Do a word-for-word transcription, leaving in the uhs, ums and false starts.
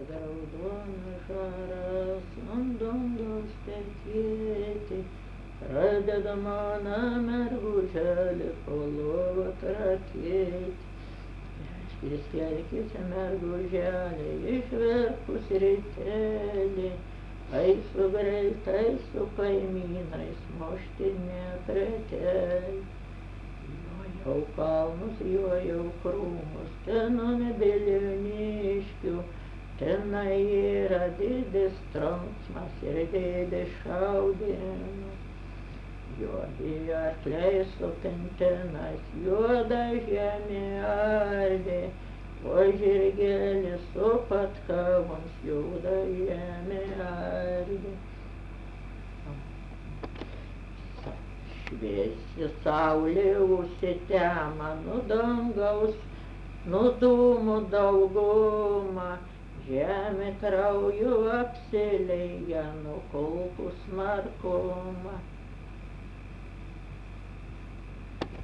raudonas žaras ant dangos tekėti, pradeda mano mergužėlė po lova trakėti. Priskelkite mergužėlė, išverkus rytelį, eisiu greitai su kaimynais muštinė pretelį. Jojau kalnus, jojau krūmus, ten ant Bilioniškių, tenai yra didis trenksmas ir didis šaudymas. Juodi arkliai su pintinais, juoda žemė ardė, o žirgelis su patkavoms juoda žemė ardė. Šviesi saulė užsitema nuo dangaus, nuo dūmų dauguma, žemė krauju apsilieja nuo kulkų smarkumą.